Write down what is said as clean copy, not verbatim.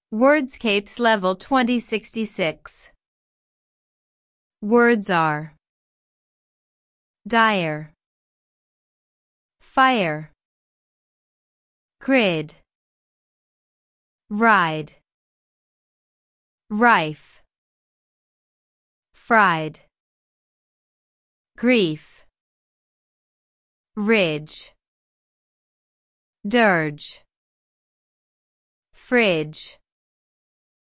Wordscapes Level 2066. Words are dire, fire, grid, ride, rife, fried, grief, ridge, dirge, fridge,